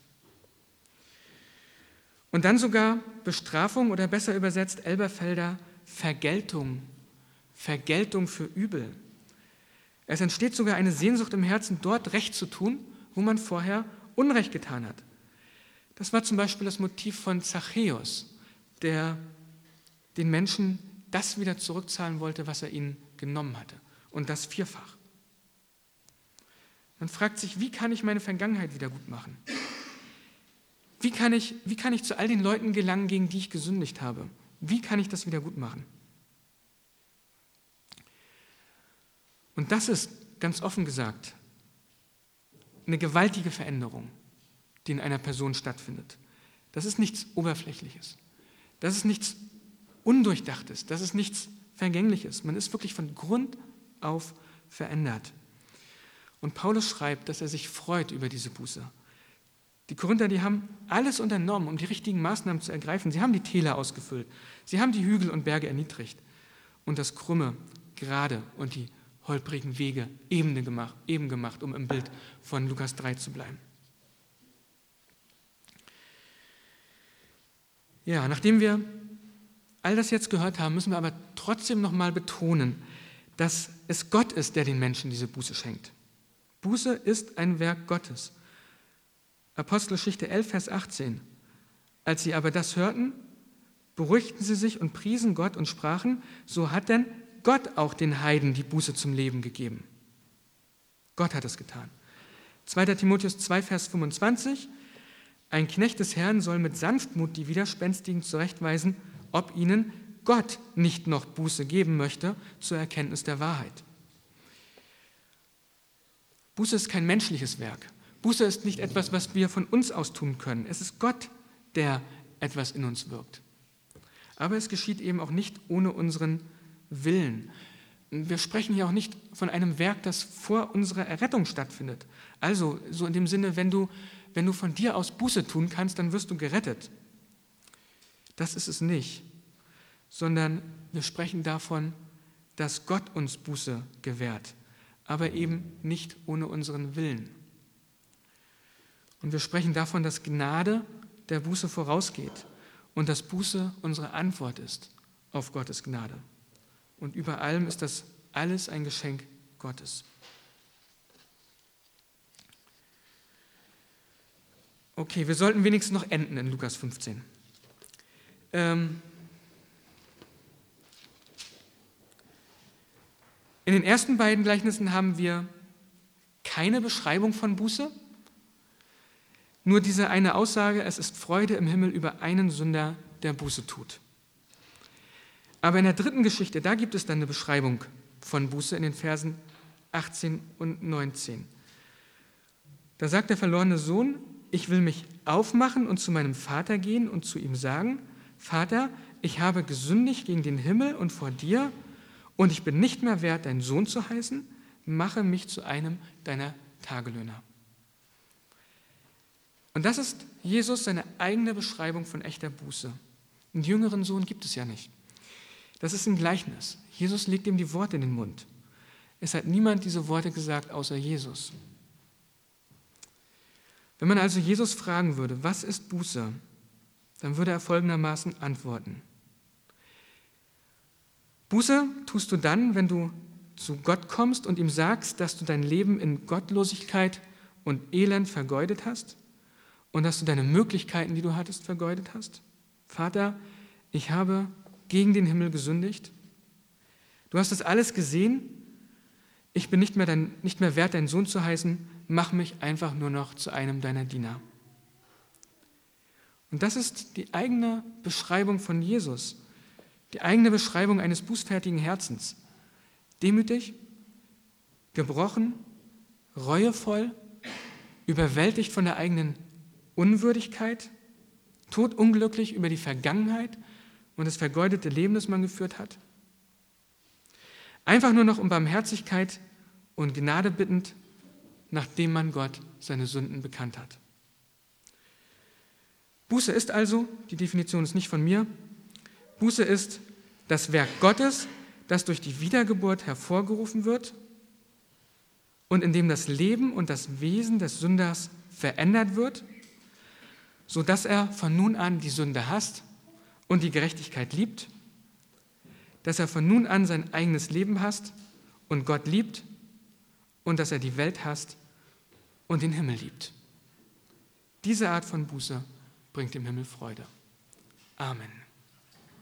Und dann sogar Bestrafung oder besser übersetzt Elberfelder Vergeltung. Vergeltung für Übel. Es entsteht sogar eine Sehnsucht im Herzen, dort Recht zu tun, wo man vorher Unrecht getan hat. Das war zum Beispiel das Motiv von Zachäus, der den Menschen das wieder zurückzahlen wollte, was er ihnen genommen hatte. Und das vierfach. Man fragt sich, wie kann ich meine Vergangenheit wieder gut machen? Wie kann ich, wie kann ich zu all den Leuten gelangen, gegen die ich gesündigt habe? Wie kann ich das wieder gut machen? Und das ist, ganz offen gesagt, eine gewaltige Veränderung, die in einer Person stattfindet. Das ist nichts Oberflächliches. Das ist nichts Undurchdachtes. Das ist nichts Vergängliches. Man ist wirklich von Grund auf verändert. Und Paulus schreibt, dass er sich freut über diese Buße. Die Korinther, die haben alles unternommen, um die richtigen Maßnahmen zu ergreifen. Sie haben die Täler ausgefüllt. Sie haben die Hügel und Berge erniedrigt und das Krumme gerade und die holprigen Wege eben gemacht, eben gemacht, um im Bild von Lukas drei zu bleiben. Ja, nachdem wir all das jetzt gehört haben, müssen wir aber trotzdem noch mal betonen, dass es Gott ist, der den Menschen diese Buße schenkt. Buße ist ein Werk Gottes. Apostelgeschichte elf, Vers achtzehn. Als sie aber das hörten, beruhigten sie sich und priesen Gott und sprachen, so hat denn Gott auch den Heiden die Buße zum Leben gegeben. Gott hat es getan. zweiter Timotheus zwei, Vers fünfundzwanzig. Ein Knecht des Herrn soll mit Sanftmut die Widerspenstigen zurechtweisen, ob ihnen Gott nicht noch Buße geben möchte zur Erkenntnis der Wahrheit. Buße ist kein menschliches Werk. Buße ist nicht etwas, was wir von uns aus tun können. Es ist Gott, der etwas in uns wirkt. Aber es geschieht eben auch nicht ohne unseren Willen. Wir sprechen hier auch nicht von einem Werk, das vor unserer Errettung stattfindet. Also so in dem Sinne, wenn du, wenn du von dir aus Buße tun kannst, dann wirst du gerettet. Das ist es nicht. Sondern wir sprechen davon, dass Gott uns Buße gewährt, aber eben nicht ohne unseren Willen. Und wir sprechen davon, dass Gnade der Buße vorausgeht und dass Buße unsere Antwort ist auf Gottes Gnade. Und über allem ist das alles ein Geschenk Gottes. Okay, wir sollten wenigstens noch enden in Lukas fünfzehn. Ähm, In den ersten beiden Gleichnissen haben wir keine Beschreibung von Buße, nur diese eine Aussage, es ist Freude im Himmel über einen Sünder, der Buße tut. Aber in der dritten Geschichte, da gibt es dann eine Beschreibung von Buße in den Versen achtzehn und neunzehn. Da sagt der verlorene Sohn, ich will mich aufmachen und zu meinem Vater gehen und zu ihm sagen, Vater, ich habe gesündigt gegen den Himmel und vor dir, und ich bin nicht mehr wert, dein Sohn zu heißen, mache mich zu einem deiner Tagelöhner. Und das ist Jesus seine eigene Beschreibung von echter Buße. Einen jüngeren Sohn gibt es ja nicht. Das ist ein Gleichnis. Jesus legt ihm die Worte in den Mund. Es hat niemand diese Worte gesagt, außer Jesus. Wenn man also Jesus fragen würde, was ist Buße, dann würde er folgendermaßen antworten. Buße tust du dann, wenn du zu Gott kommst und ihm sagst, dass du dein Leben in Gottlosigkeit und Elend vergeudet hast und dass du deine Möglichkeiten, die du hattest, vergeudet hast. Vater, ich habe gegen den Himmel gesündigt. Du hast das alles gesehen. Ich bin nicht mehr, dein, nicht mehr wert, dein Sohn zu heißen. Mach mich einfach nur noch zu einem deiner Diener. Und das ist die eigene Beschreibung von Jesus. Die eigene Beschreibung eines bußfertigen Herzens. Demütig, gebrochen, reuevoll, überwältigt von der eigenen Unwürdigkeit, todunglücklich über die Vergangenheit und das vergeudete Leben, das man geführt hat. Einfach nur noch um Barmherzigkeit und Gnade bittend, nachdem man Gott seine Sünden bekannt hat. Buße ist also, die Definition ist nicht von mir, Buße ist das Werk Gottes, das durch die Wiedergeburt hervorgerufen wird und in dem das Leben und das Wesen des Sünders verändert wird, sodass er von nun an die Sünde hasst und die Gerechtigkeit liebt, dass er von nun an sein eigenes Leben hasst und Gott liebt und dass er die Welt hasst und den Himmel liebt. Diese Art von Buße bringt dem Himmel Freude. Amen.